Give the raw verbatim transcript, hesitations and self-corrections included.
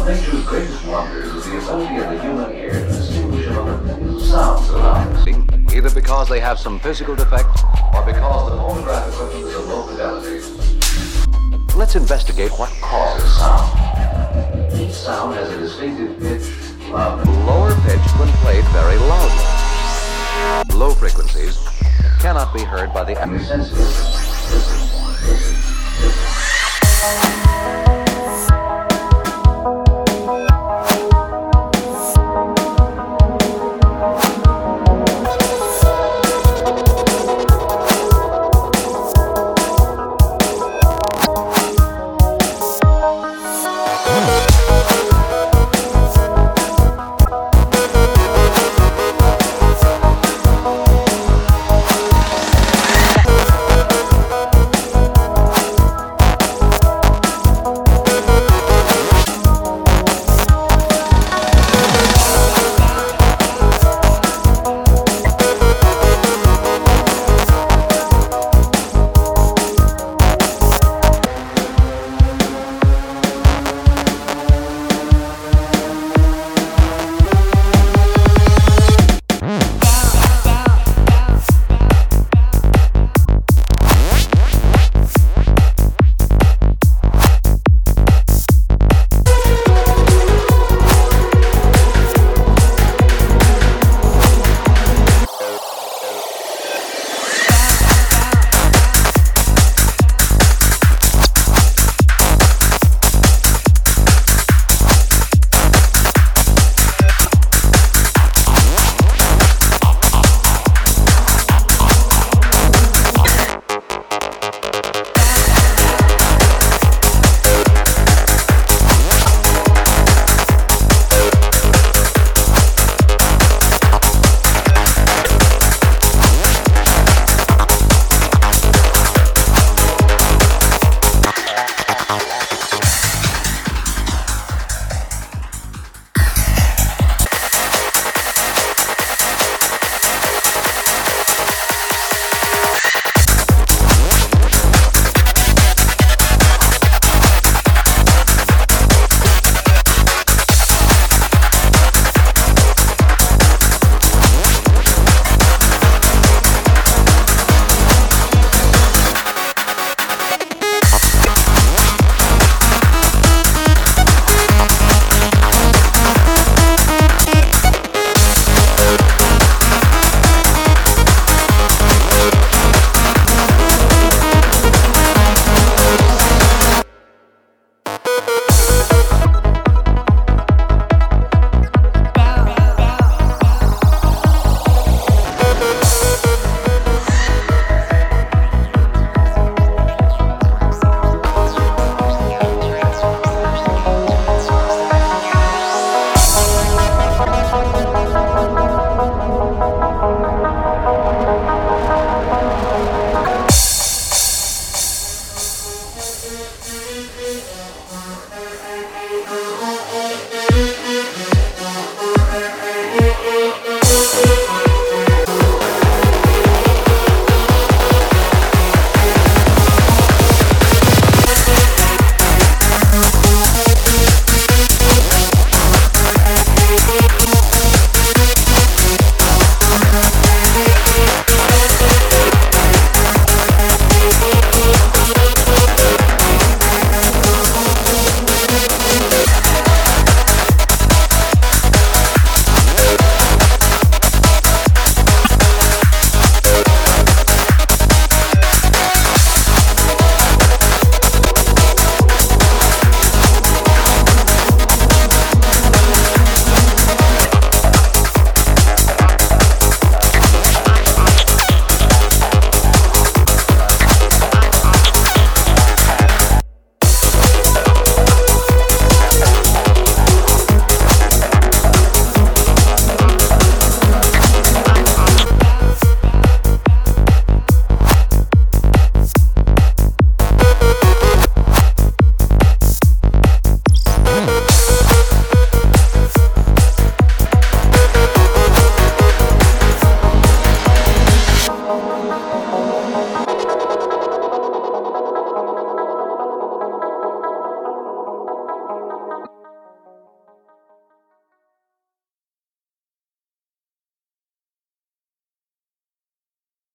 nature's greatest wonders is the ability of the human ear to distinguish among the millions of sounds around us. Either because they have some physical defect, or because the phonograph equipment is of low fidelity. Let's investigate what Causes sound. Each sound has a distinctive pitch, loud, lower pitch when played very loudly. Low frequencies cannot be heard by the sensitive. Listen, listen, listen.